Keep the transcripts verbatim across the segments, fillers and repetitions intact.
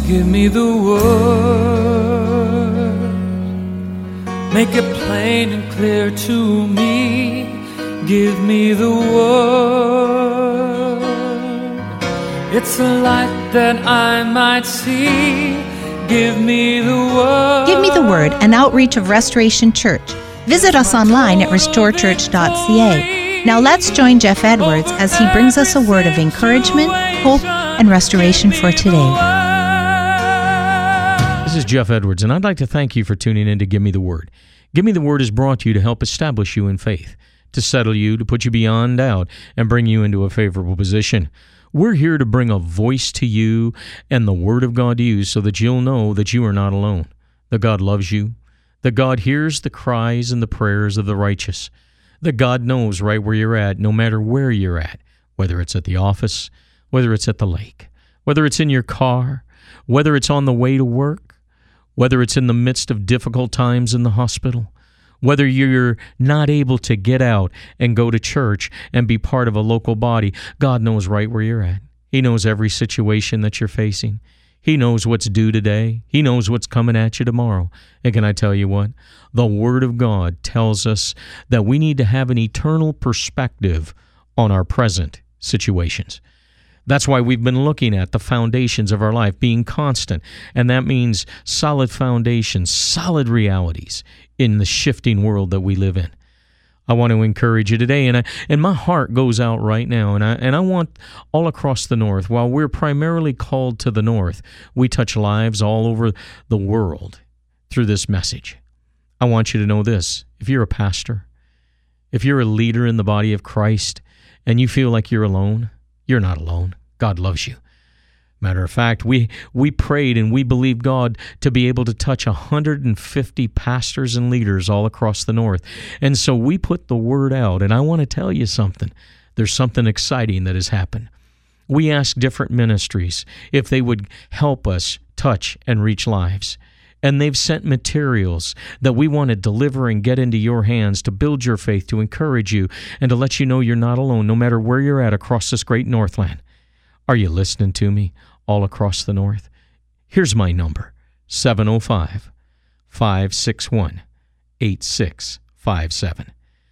Give me the word, make it plain and clear to me. Give me the word, it's a light that I might see. Give me the word. Give Me the Word, an outreach of Restoration Church. Visit us online at restore church dot c a. Now let's join Jeff Edwards as he brings us a word of encouragement, hope, and restoration for today. This is Jeff Edwards, and I'd like to thank you for tuning in to Give Me the Word. Give Me the Word is brought to you to help establish you in faith, to settle you, to put you beyond doubt, and bring you into a favorable position. We're here to bring a voice to you and the Word of God to you so that you'll know that you are not alone, that God loves you, that God hears the cries and the prayers of the righteous, that God knows right where you're at, no matter where you're at, whether it's at the office, whether it's at the lake, whether it's in your car, whether it's on the way to work, whether it's in the midst of difficult times in the hospital, whether you're not able to get out and go to church and be part of a local body, God knows right where you're at. He knows every situation that you're facing. He knows what's due today. He knows what's coming at you tomorrow. And can I tell you what? The Word of God tells us that we need to have an eternal perspective on our present situations. That's why we've been looking at the foundations of our life being constant, and that means solid foundations, solid realities in the shifting world that we live in. I want to encourage you today, and I, and my heart goes out right now, and I and I want all across the North, while we're primarily called to the North, we touch lives all over the world through this message. I want you to know this: if you're a pastor, if you're a leader in the body of Christ, and you feel like you're alone, you're not alone. God loves you. Matter of fact, we we prayed and we believed God to be able to touch one hundred fifty pastors and leaders all across the North. And so we put the word out, and I want to tell you something. There's something exciting that has happened. We asked different ministries if they would help us touch and reach lives. And they've sent materials that we want to deliver and get into your hands to build your faith, to encourage you, and to let you know you're not alone, no matter where you're at across this great Northland. Are you listening to me all across the North? Here's my number, seven oh five, five six one, eight six five seven.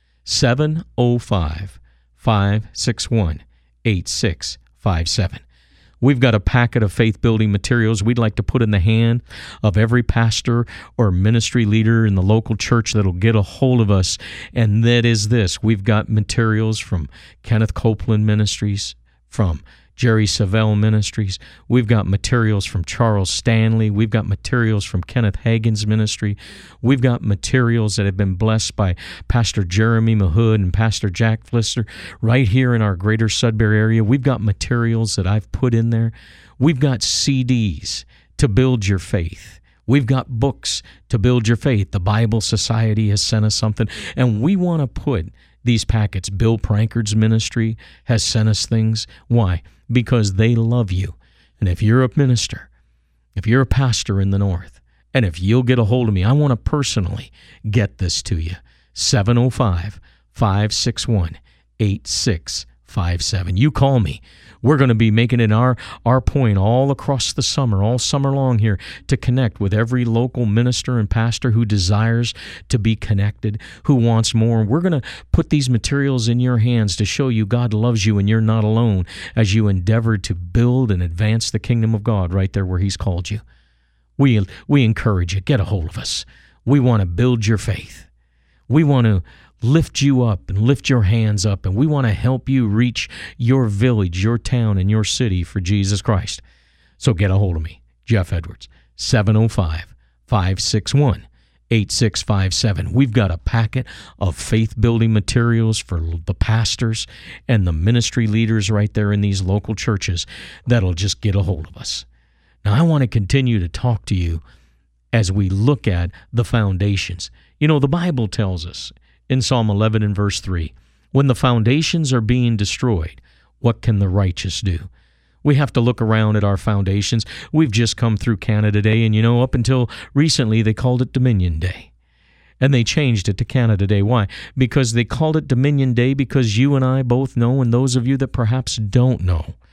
seven oh five, five six one, eight six five seven. We've got a packet of faith-building materials we'd like to put in the hand of every pastor or ministry leader in the local church that'll get a hold of us, and that is this. We've got materials from Kenneth Copeland Ministries, from Jerry Savelle Ministries. We've got materials from Charles Stanley. We've got materials from Kenneth Hagin's ministry. We've got materials that have been blessed by Pastor Jeremy Mahood and Pastor Jack Flister right here in our greater Sudbury area. We've got materials that I've put in there. We've got C Ds to build your faith. We've got books to build your faith. The Bible Society has sent us something, and we want to put these packets. Bill Prankard's ministry has sent us things. Why? Because they love you. And if you're a minister, if you're a pastor in the North, and if you'll get a hold of me, I want to personally get this to you. seven oh five, five six one, eight six five seven. You call me. We're going to be making it our, our point all across the summer, all summer long here, to connect with every local minister and pastor who desires to be connected, who wants more. We're going to put these materials in your hands to show you God loves you and you're not alone as you endeavor to build and advance the kingdom of God right there where He's called you. We, we encourage you. Get a hold of us. We want to build your faith. We want to lift you up and lift your hands up, and we want to help you reach your village, your town, and your city for Jesus Christ. So get a hold of me, Jeff Edwards, seven oh five, five six one, eight six five seven. We've got a packet of faith-building materials for the pastors and the ministry leaders right there in these local churches that'll just get a hold of us. Now, I want to continue to talk to you as we look at the foundations. You know, the Bible tells us in Psalm eleven and verse three, when the foundations are being destroyed, what can the righteous do? We have to look around at our foundations. We've just come through Canada Day, and you know, up until recently, they called it Dominion Day. And they changed it to Canada Day. Why? Because they called it Dominion Day because you and I both know, and those of you that perhaps don't know,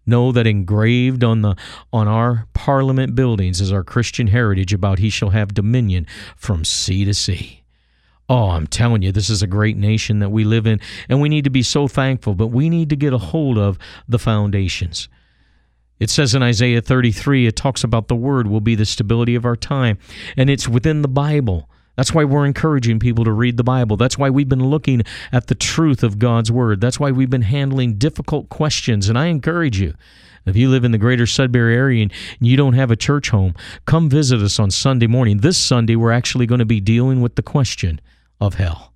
Know that engraved on the on our parliament buildings is our Christian heritage about he shall have dominion from sea to sea. Oh, I'm telling you, this is a great nation that we live in, and we need to be so thankful, but we need to get a hold of the foundations. It says in Isaiah thirty-three, it talks about the Word will be the stability of our time, and it's within the Bible. That's why we're encouraging people to read the Bible. That's why we've been looking at the truth of God's Word. That's why we've been handling difficult questions. And I encourage you, if you live in the greater Sudbury area and you don't have a church home, come visit us on Sunday morning. This Sunday, we're actually going to be dealing with the question of hell.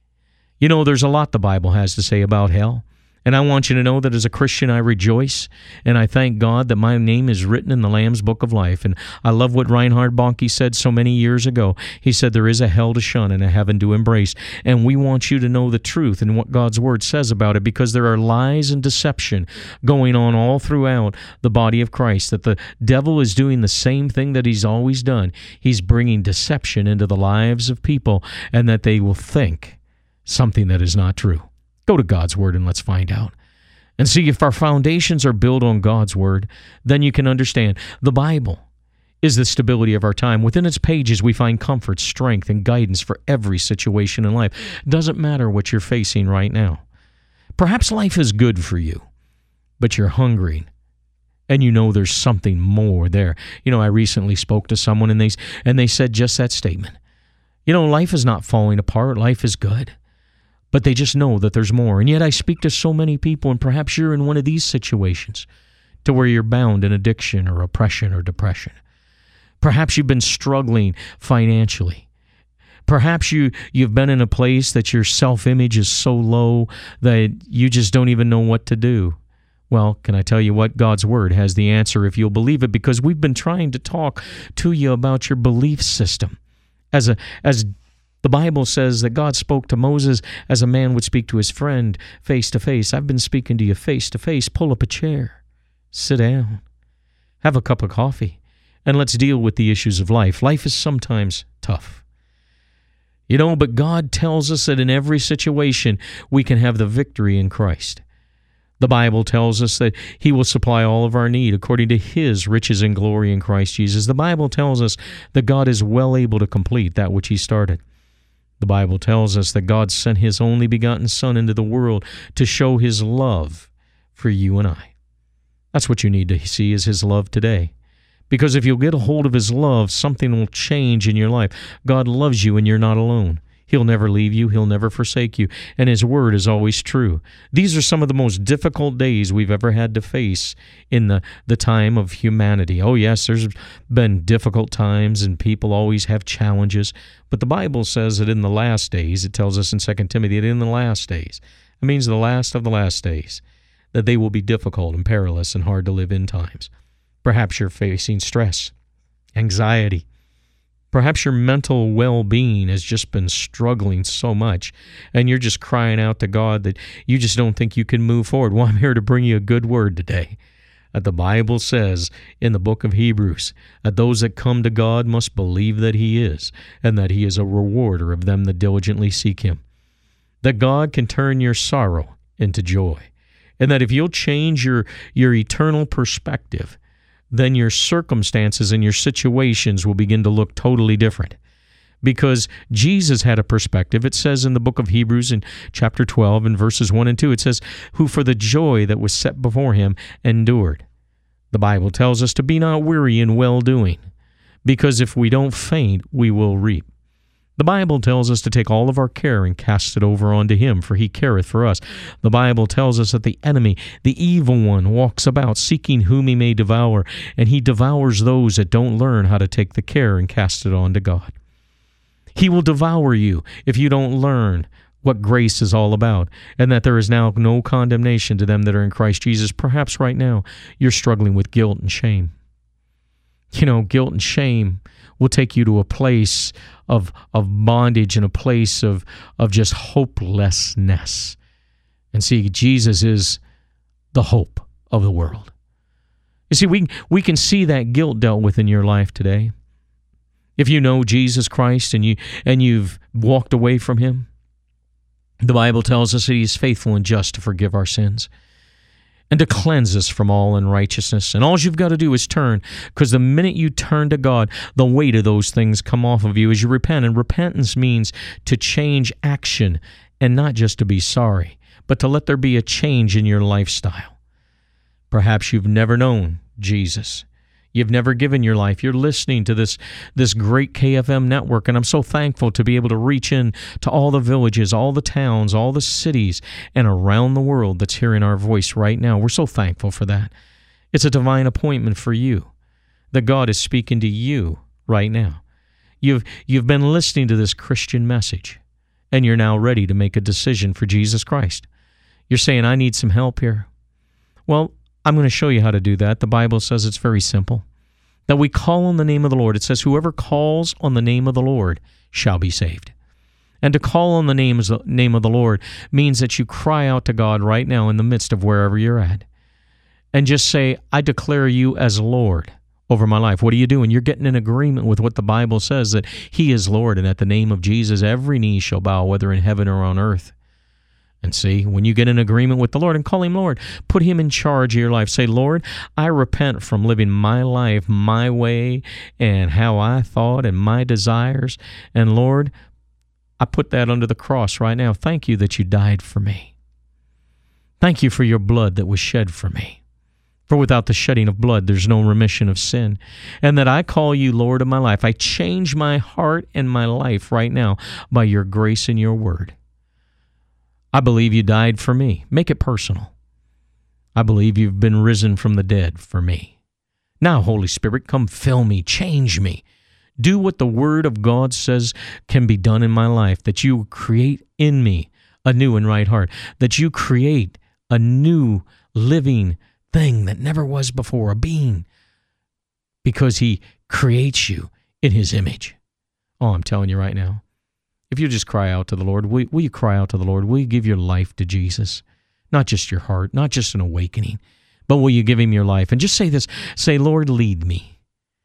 You know, there's a lot the Bible has to say about hell. And I want you to know that as a Christian, I rejoice, and I thank God that my name is written in the Lamb's Book of Life. And I love what Reinhard Bonnke said so many years ago. He said, there is a hell to shun and a heaven to embrace. And we want you to know the truth and what God's Word says about it, because there are lies and deception going on all throughout the body of Christ, that the devil is doing the same thing that he's always done. He's bringing deception into the lives of people, and that they will think something that is not true. Go to God's Word and let's find out. And see, if our foundations are built on God's Word, then you can understand the Bible is the stability of our time. Within its pages, we find comfort, strength, and guidance for every situation in life. Doesn't matter what you're facing right now. Perhaps life is good for you, but you're hungry, and you know there's something more there. You know, I recently spoke to someone, and they, and they said just that statement. You know, life is not falling apart. Life is good. But they just know that there's more. And yet I speak to so many people, and perhaps you're in one of these situations to where you're bound in addiction or oppression or depression. Perhaps you've been struggling financially. Perhaps you, you've been in a place that your self-image is so low that you just don't even know what to do. Well, can I tell you what? God's Word has the answer if you'll believe it, because we've been trying to talk to you about your belief system. As a as The Bible says that God spoke to Moses as a man would speak to his friend face to face. I've been speaking to you face to face. Pull up a chair, sit down, have a cup of coffee, and let's deal with the issues of life. Life is sometimes tough. You know, but God tells us that in every situation we can have the victory in Christ. The Bible tells us that He will supply all of our need according to His riches and glory in Christ Jesus. The Bible tells us that God is well able to complete that which He started. The Bible tells us that God sent His only begotten Son into the world to show His love for you and I. That's what you need to see is His love today. Because if you'll get a hold of His love, something will change in your life. God loves you and you're not alone. He'll never leave you. He'll never forsake you. And His Word is always true. These are some of the most difficult days we've ever had to face in the, the time of humanity. Oh, yes, there's been difficult times and people always have challenges. But the Bible says that in the last days, it tells us in Second Timothy that in the last days, it means the last of the last days, that they will be difficult and perilous and hard to live in times. Perhaps you're facing stress, anxiety. Perhaps your mental well-being has just been struggling so much, and you're just crying out to God that you just don't think you can move forward. Well, I'm here to bring you a good word today. That the Bible says in the book of Hebrews that those that come to God must believe that He is, and that He is a rewarder of them that diligently seek Him. That God can turn your sorrow into joy, and that if you'll change your, your eternal perspective, then your circumstances and your situations will begin to look totally different. Because Jesus had a perspective. It says in the book of Hebrews in chapter twelve and verses one and two, it says, who for the joy that was set before Him endured. The Bible tells us to be not weary in well-doing, because if we don't faint, we will reap. The Bible tells us to take all of our care and cast it over unto Him, for He careth for us. The Bible tells us that the enemy, the evil one, walks about seeking whom he may devour, and he devours those that don't learn how to take the care and cast it on to God. He will devour you if you don't learn what grace is all about, and that there is now no condemnation to them that are in Christ Jesus. Perhaps right now you're struggling with guilt and shame. You know, guilt and shame will take you to a place of of bondage and a place of, of just hopelessness. And see, Jesus is the hope of the world. You see, we, we can see that guilt dealt with in your life today. If you know Jesus Christ and, you, and you've walked away from Him, the Bible tells us that He is faithful and just to forgive our sins. and to cleanse us from all unrighteousness. And all you've got to do is turn, because the minute you turn to God, the weight of those things come off of you as you repent. And repentance means to change action, and not just to be sorry, but to let there be a change in your lifestyle. Perhaps you've never known Jesus. You've never given your life. You're listening to this, this great K F M network, and I'm so thankful to be able to reach in to all the villages, all the towns, all the cities, and around the world that's hearing our voice right now. We're so thankful for that. It's a divine appointment for you, that God is speaking to you right now. You've, you've been listening to this Christian message, and you're now ready to make a decision for Jesus Christ. You're saying, I need some help here. Well, I'm going to show you how to do that. The Bible says it's very simple. That we call on the name of the Lord. It says, whoever calls on the name of the Lord shall be saved. And to call on the name of the Lord means that you cry out to God right now in the midst of wherever you're at. And just say, I declare you as Lord over my life. What are you doing? You're getting in agreement with what the Bible says, that He is Lord, and at the name of Jesus, every knee shall bow, whether in heaven or on earth. And see, when you get in agreement with the Lord and call Him Lord, put Him in charge of your life. Say, Lord, I repent from living my life my way and how I thought and my desires. And Lord, I put that under the cross right now. Thank you that you died for me. Thank you for your blood that was shed for me. For without the shedding of blood, there's no remission of sin. And that I call you Lord of my life. I change my heart and my life right now by your grace and your word. I believe you died for me. Make it personal. I believe you've been risen from the dead for me. Now, Holy Spirit, come fill me, change me. Do what the Word of God says can be done in my life, that you create in me a new and right heart, that you create a new living thing that never was before, a being, because He creates you in His image. Oh, I'm telling you right now. If you just cry out to the Lord, will, will you cry out to the Lord? Will you give your life to Jesus? Not just your heart, not just an awakening, but will you give Him your life? And just say this, say, Lord, lead me.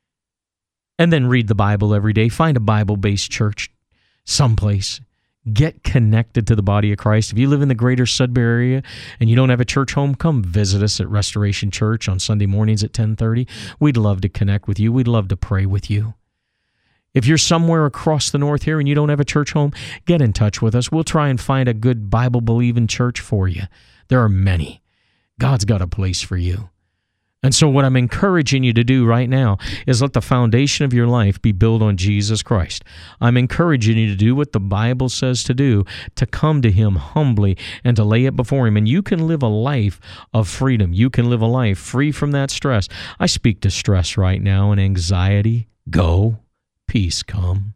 And then read the Bible every day. Find a Bible-based church someplace. Get connected to the body of Christ. If you live in the greater Sudbury area and you don't have a church home, come visit us at Restoration Church on Sunday mornings at ten thirty. We'd love to connect with you. We'd love to pray with you. If you're somewhere across the north here and you don't have a church home, get in touch with us. We'll try and find a good Bible-believing church for you. There are many. God's got a place for you. And so what I'm encouraging you to do right now is let the foundation of your life be built on Jesus Christ. I'm encouraging you to do what the Bible says to do, to come to Him humbly and to lay it before Him. And you can live a life of freedom. You can live a life free from that stress. I speak to stress right now and anxiety. Go. Peace come.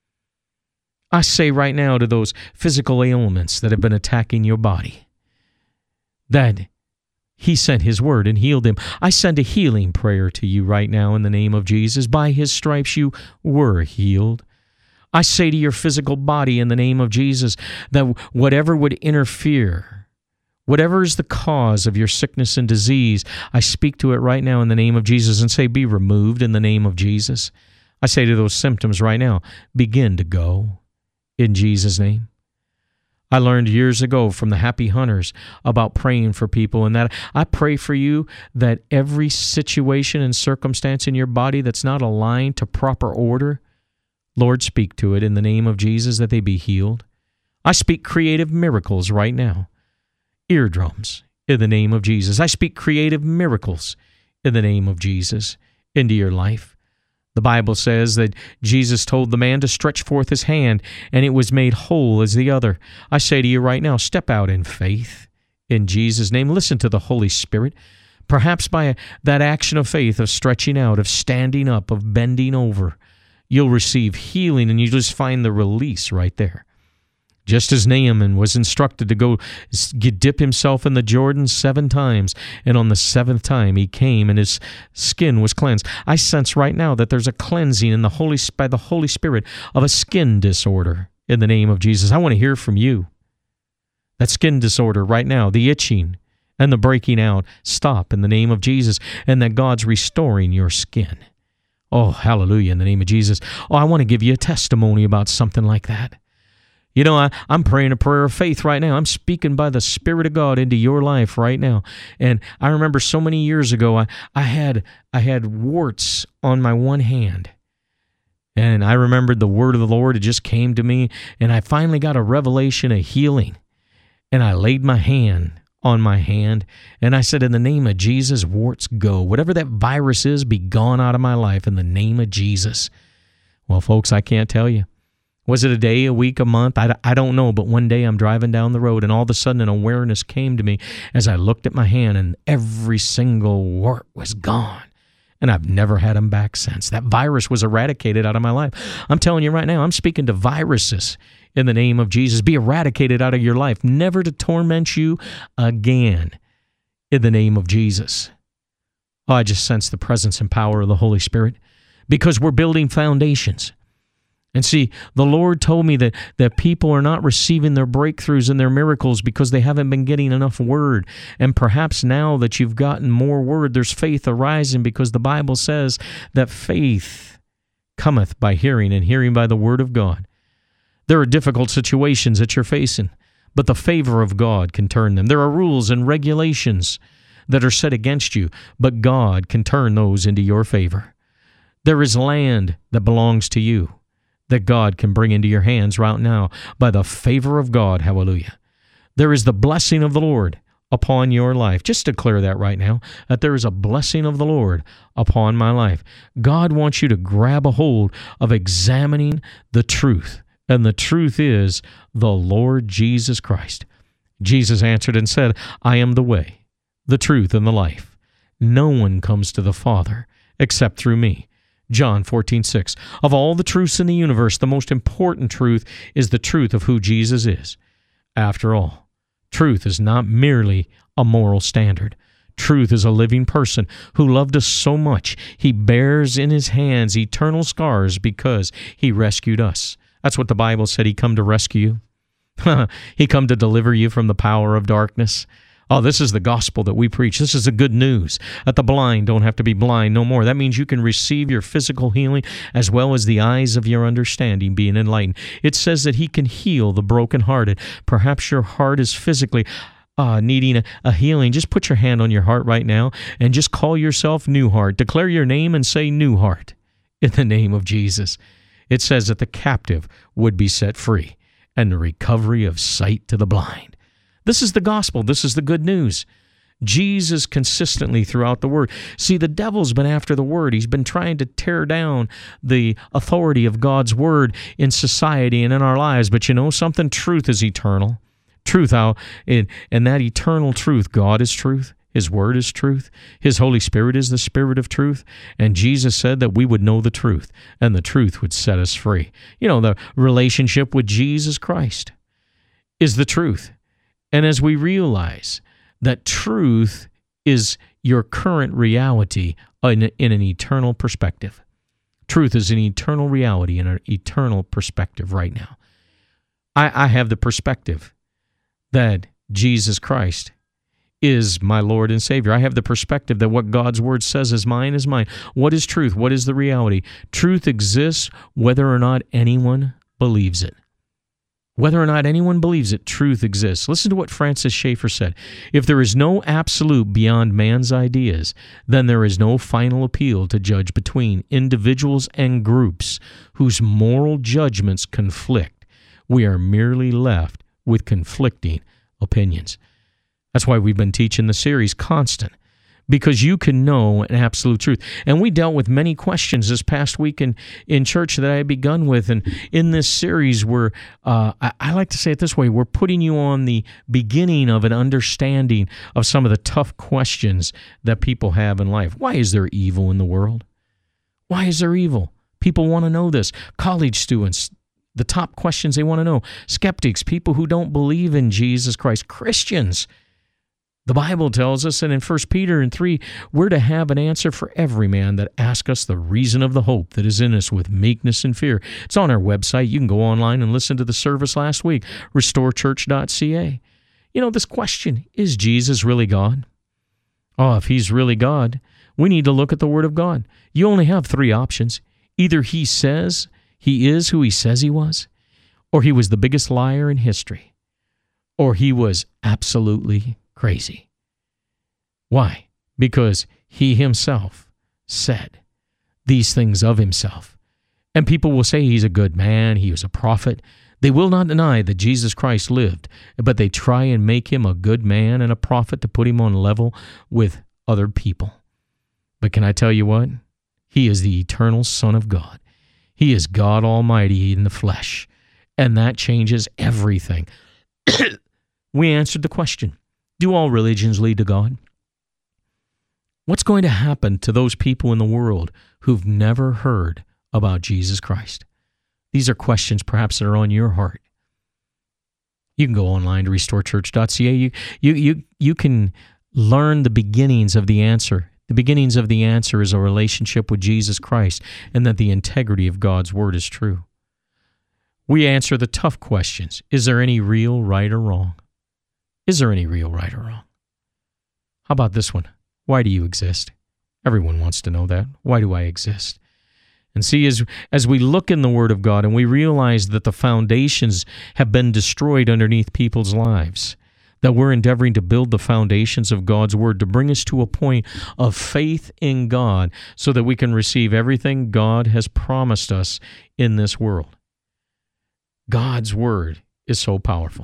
I say right now to those physical ailments that have been attacking your body, that He sent His word and healed them. I send a healing prayer to you right now in the name of Jesus. By His stripes you were healed. I say to your physical body in the name of Jesus that whatever would interfere, whatever is the cause of your sickness and disease, I speak to it right now in the name of Jesus and say, be removed in the name of Jesus. I say to those symptoms right now, begin to go in Jesus' name. I learned years ago from the Happy Hunters about praying for people, and that I pray for you that every situation and circumstance in your body that's not aligned to proper order, Lord, speak to it in the name of Jesus that they be healed. I speak creative miracles right now. Eardrums in the name of Jesus. I speak creative miracles in the name of Jesus into your life. The Bible says that Jesus told the man to stretch forth his hand, and it was made whole as the other. I say to you right now, step out in faith in Jesus' name. Listen to the Holy Spirit. Perhaps by that action of faith, of stretching out, of standing up, of bending over, you'll receive healing, and you just find the release right there. Just as Naaman was instructed to go dip himself in the Jordan seven times, and on the seventh time he came and his skin was cleansed. I sense right now that there's a cleansing in the Holy by the Holy Spirit of a skin disorder in the name of Jesus. I want to hear from you. That skin disorder right now, the itching and the breaking out, stop in the name of Jesus, and that God's restoring your skin. Oh, hallelujah, in the name of Jesus. Oh, I want to give you a testimony about something like that. You know, I, I'm praying a prayer of faith right now. I'm speaking by the Spirit of God into your life right now. And I remember so many years ago, I, I had I had warts on my one hand. And I remembered the word of the Lord. It just came to me. And I finally got a revelation of healing. And I laid my hand on my hand. And I said, in the name of Jesus, warts go. Whatever that virus is, be gone out of my life in the name of Jesus. Well, folks, I can't tell you. Was it a day, a week, a month? I, I don't know, but one day I'm driving down the road and all of a sudden an awareness came to me as I looked at my hand and every single wart was gone. And I've never had them back since. That virus was eradicated out of my life. I'm telling you right now, I'm speaking to viruses in the name of Jesus. Be eradicated out of your life, never to torment you again in the name of Jesus. Oh, I just sense the presence and power of the Holy Spirit because we're building foundations. And see, the Lord told me that, that people are not receiving their breakthroughs and their miracles because they haven't been getting enough word. And perhaps now that you've gotten more word, there's faith arising because the Bible says that faith cometh by hearing and hearing by the word of God. There are difficult situations that you're facing, but the favor of God can turn them. There are rules and regulations that are set against you, but God can turn those into your favor. There is land that belongs to you that God can bring into your hands right now by the favor of God. Hallelujah. There is the blessing of the Lord upon your life. Just declare that right now, that there is a blessing of the Lord upon my life. God wants you to grab a hold of examining the truth. And the truth is the Lord Jesus Christ. Jesus answered and said, I am the way, the truth, and the life. No one comes to the Father except through me. John fourteen six. Of all the truths in the universe, the most important truth is the truth of who Jesus is. After all, truth is not merely a moral standard. Truth is a living person who loved us so much, he bears in his hands eternal scars because he rescued us. That's what the Bible said. He come to rescue you. He come to deliver you from the power of darkness. Oh, this is the gospel that we preach. This is the good news that the blind don't have to be blind no more. That means you can receive your physical healing as well as the eyes of your understanding being enlightened. It says that he can heal the brokenhearted. Perhaps your heart is physically uh, needing a, a healing. Just put your hand on your heart right now and just call yourself New Heart. Declare your name and say New Heart in the name of Jesus. It says that the captive would be set free and the recovery of sight to the blind. This is the gospel. This is the good news. Jesus consistently throughout the Word. See, the devil's been after the Word. He's been trying to tear down the authority of God's Word in society and in our lives. But you know something? Truth is eternal. Truth, how, and that eternal truth, God is truth. His Word is truth. His Holy Spirit is the Spirit of truth. And Jesus said that we would know the truth, and the truth would set us free. You know, the relationship with Jesus Christ is the truth. And as we realize that truth is your current reality in, in an eternal perspective. Truth is an eternal reality in an eternal perspective right now. I, I have the perspective that Jesus Christ is my Lord and Savior. I have the perspective that what God's Word says is mine is mine. What is truth? What is the reality? Truth exists whether or not anyone believes it. Whether or not anyone believes it, truth exists. Listen to what Francis Schaeffer said. If there is no absolute beyond man's ideas, then there is no final appeal to judge between individuals and groups whose moral judgments conflict. We are merely left with conflicting opinions. That's why we've been teaching the series Constant, because you can know an absolute truth. And we dealt with many questions this past week in, in church that I had begun with. And in this series, we're, uh, I, I like to say it this way, we're putting you on the beginning of an understanding of some of the tough questions that people have in life. Why is there evil in the world? Why is there evil? People want to know this. College students, the top questions they want to know. Skeptics, people who don't believe in Jesus Christ. Christians. The Bible tells us that in First Peter and three, we're to have an answer for every man that asks us the reason of the hope that is in us with meekness and fear. It's on our website. You can go online and listen to the service last week, restore church dot c a. You know, this question, is Jesus really God? Oh, if he's really God, we need to look at the Word of God. You only have three options. Either he says he is who he says he was, or he was the biggest liar in history, or he was absolutely crazy. Why? Because he himself said these things of himself. And people will say he's a good man, he was a prophet. They will not deny that Jesus Christ lived, but they try and make him a good man and a prophet to put him on level with other people. But can I tell you what? He is the eternal Son of God. He is God Almighty in the flesh, and that changes everything. We answered the question, do all religions lead to God? What's going to happen to those people in the world who've never heard about Jesus Christ? These are questions perhaps that are on your heart. You can go online to restore church dot c a. You, you, you, you can learn the beginnings of the answer. The beginnings of the answer is a relationship with Jesus Christ, and that the integrity of God's Word is true. We answer the tough questions. Is there any real right or wrong? Is there any real right or wrong? How about this one? Why do you exist? Everyone wants to know that. Why do I exist? And see, as, as we look in the Word of God and we realize that the foundations have been destroyed underneath people's lives, that we're endeavoring to build the foundations of God's Word to bring us to a point of faith in God so that we can receive everything God has promised us in this world. God's Word is so powerful.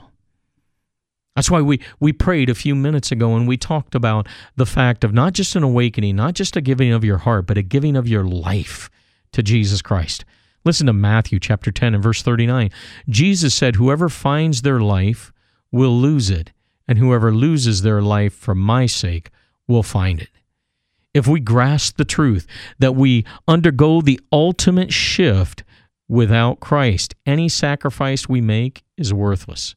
That's why we, we prayed a few minutes ago and we talked about the fact of not just an awakening, not just a giving of your heart, but a giving of your life to Jesus Christ. Listen to Matthew chapter ten and verse thirty-nine. Jesus said, whoever finds their life will lose it, and whoever loses their life for my sake will find it. If we grasp the truth that we undergo the ultimate shift without Christ, any sacrifice we make is worthless.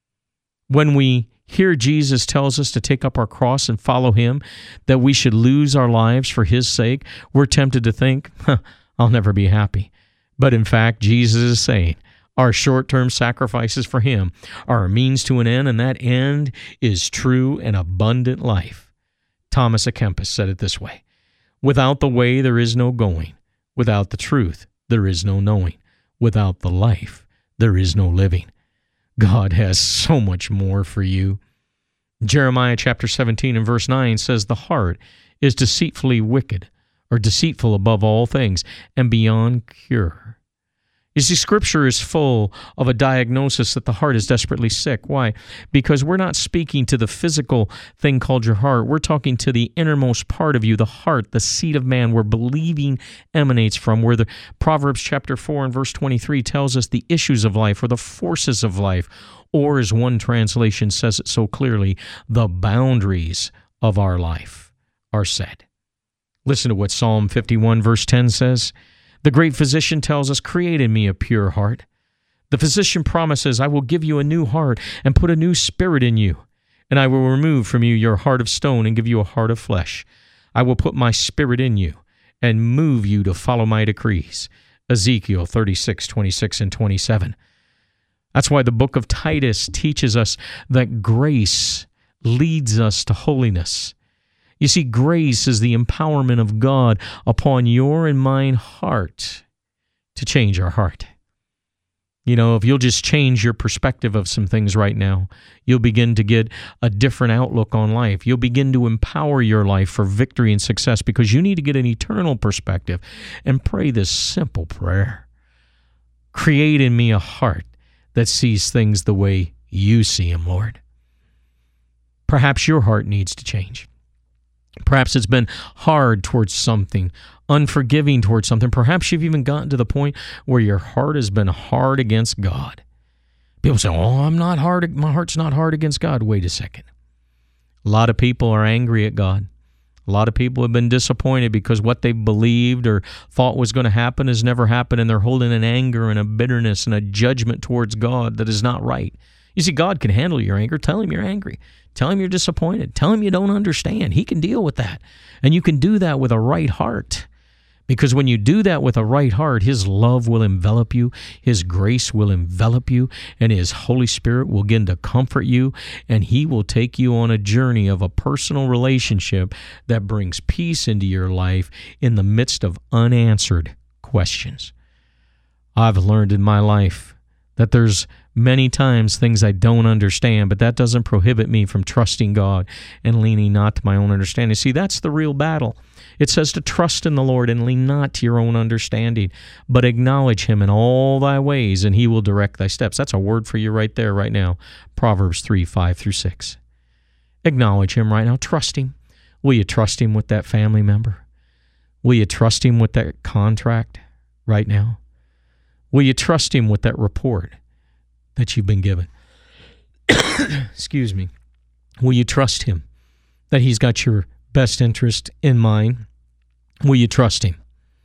When we hear Jesus tells us to take up our cross and follow him, that we should lose our lives for his sake, we're tempted to think, huh, I'll never be happy. But in fact, Jesus is saying, our short-term sacrifices for him are a means to an end, and that end is true and abundant life. Thomas à Kempis said it this way, without the way there is no going, without the truth there is no knowing, without the life there is no living. God has so much more for you. Jeremiah chapter seventeen and verse nine says, the heart is deceitfully wicked, or deceitful above all things, and beyond cure. You see, Scripture is full of a diagnosis that the heart is desperately sick. Why? Because we're not speaking to the physical thing called your heart. We're talking to the innermost part of you, the heart, the seat of man, where believing emanates from, where the Proverbs chapter four and verse twenty-three tells us the issues of life, or the forces of life, or as one translation says it so clearly, the boundaries of our life are set. Listen to what Psalm fifty-one verse ten says. The great physician tells us, create in me a pure heart. The physician promises, I will give you a new heart and put a new spirit in you. And I will remove from you your heart of stone and give you a heart of flesh. I will put my spirit in you and move you to follow my decrees. Ezekiel thirty-six, twenty-six and twenty-seven. That's why the book of Titus teaches us that grace leads us to holiness. You see, grace is the empowerment of God upon your and mine heart to change our heart. You know, if you'll just change your perspective of some things right now, you'll begin to get a different outlook on life. You'll begin to empower your life for victory and success because you need to get an eternal perspective and pray this simple prayer. Create in me a heart that sees things the way you see them, Lord. Perhaps your heart needs to change. Perhaps it's been hard towards something, unforgiving towards something. Perhaps you've even gotten to the point where your heart has been hard against God. People say, oh, I'm not hard. My heart's not hard against God. Wait a second. A lot of people are angry at God. A lot of people have been disappointed because what they believed or thought was going to happen has never happened, and they're holding an anger and a bitterness and a judgment towards God that is not right. You see, God can handle your anger. Tell him you're angry. Tell him you're disappointed. Tell him you don't understand. He can deal with that. And you can do that with a right heart. Because when you do that with a right heart, his love will envelop you, his grace will envelop you, and his Holy Spirit will begin to comfort you, and he will take you on a journey of a personal relationship that brings peace into your life in the midst of unanswered questions. I've learned in my life that there's many times things I don't understand, but that doesn't prohibit me from trusting God and leaning not to my own understanding. See, that's the real battle. It says to trust in the Lord and lean not to your own understanding, but acknowledge him in all thy ways, and he will direct thy steps. That's a word for you right there, right now. Proverbs three, five through six. Acknowledge him right now. Trust him. Will you trust him with that family member? Will you trust him with that contract right now? Will you trust him with that report that you've been given? Excuse me. Will you trust him that he's got your best interest in mind? Will you trust him?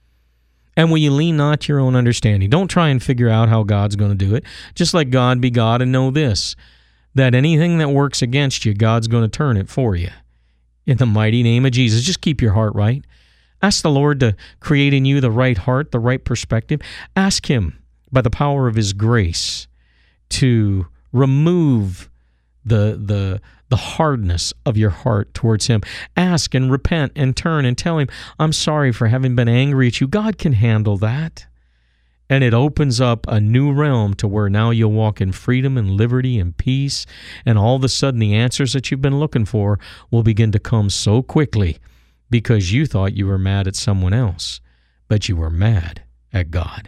And will you lean not to your own understanding? Don't try and figure out how God's going to do it. Just let God be God, and know this, that anything that works against you, God's going to turn it for you. In the mighty name of Jesus, just keep your heart right. Ask the Lord to create in you the right heart, the right perspective. Ask him by the power of his grace to remove the the the hardness of your heart towards him. Ask and repent and turn and tell him, I'm sorry for having been angry at you. God can handle that. And it opens up a new realm to where now you'll walk in freedom and liberty and peace. And all of a sudden the answers that you've been looking for will begin to come so quickly, because you thought you were mad at someone else, but you were mad at God.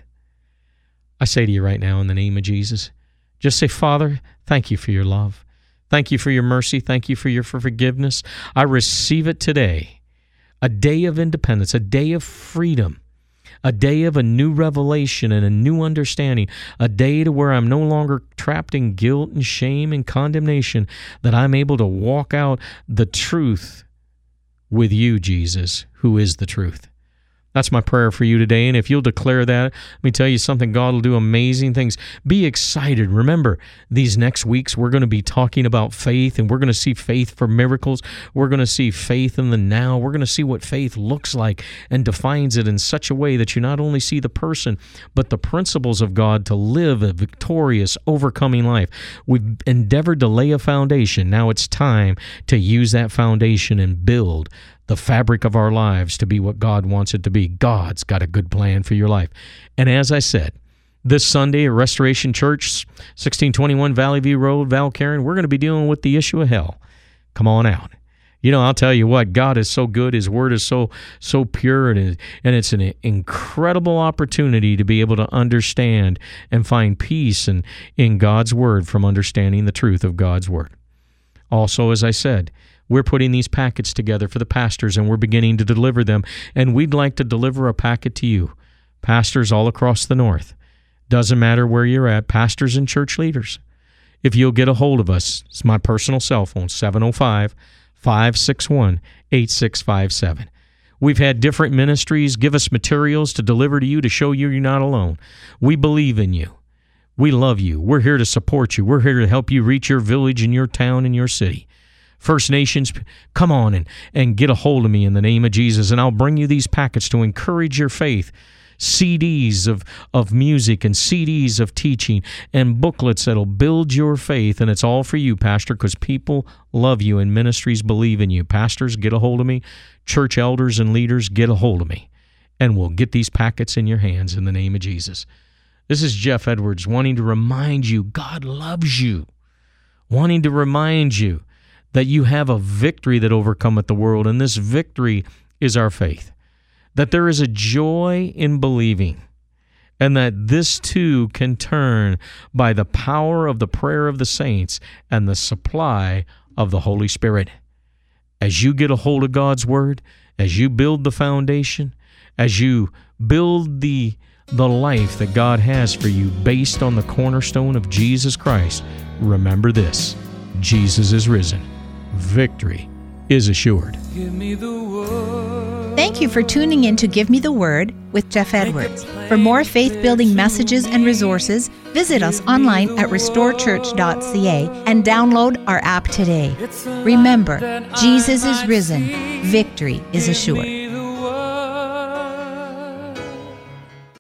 I say to you right now, in the name of Jesus, just say, Father, thank you for your love. Thank you for your mercy. Thank you for your forgiveness. I receive it today. A day of independence, a day of freedom, a day of a new revelation and a new understanding, a day to where I'm no longer trapped in guilt and shame and condemnation, that I'm able to walk out the truth with you, Jesus, who is the truth. That's my prayer for you today, and if you'll declare that, let me tell you something, God will do amazing things. Be excited. Remember, these next weeks we're going to be talking about faith, and we're going to see faith for miracles. We're going to see faith in the now. We're going to see what faith looks like and defines it in such a way that you not only see the person, but the principles of God to live a victorious, overcoming life. We've endeavored to lay a foundation. Now it's time to use that foundation and build the fabric of our lives to be what God wants it to be. God's got a good plan for your life. And as I said, this Sunday at Restoration Church, sixteen twenty-one Valley View Road, Valcarran, we're going to be dealing with the issue of hell. Come on out. You know, I'll tell you what, God is so good. His word is so so pure, and, and it's an incredible opportunity to be able to understand and find peace in, in God's word from understanding the truth of God's word. Also, as I said, we're putting these packets together for the pastors, and we're beginning to deliver them, and we'd like to deliver a packet to you, pastors all across the north. Doesn't matter where you're at, pastors and church leaders. If you'll get a hold of us, it's my personal cell phone, seven oh five, five six one, eight six five seven. We've had different ministries give us materials to deliver to you to show you you're not alone. We believe in you. We love you. We're here to support you. We're here to help you reach your village and your town and your city. First Nations, come on and, and get a hold of me in the name of Jesus, and I'll bring you these packets to encourage your faith. C Ds of, of music and C Ds of teaching and booklets that'll build your faith, and it's all for you, Pastor, because people love you and ministries believe in you. Pastors, get a hold of me. Church elders and leaders, get a hold of me, and we'll get these packets in your hands in the name of Jesus. This is Jeff Edwards wanting to remind you God loves you, wanting to remind you that you have a victory that overcometh the world, and this victory is our faith. That there is a joy in believing, and that this too can turn by the power of the prayer of the saints and the supply of the Holy Spirit. As you get a hold of God's Word, as you build the foundation, as you build the, the life that God has for you based on the cornerstone of Jesus Christ, remember this, Jesus is risen. Victory is assured. Give me the word. Thank you for tuning in to Give Me the Word with Jeff Edwards. For more faith-building messages and resources, visit us online at restore church dot c a and download our app today. Remember, Jesus is risen. Victory is assured.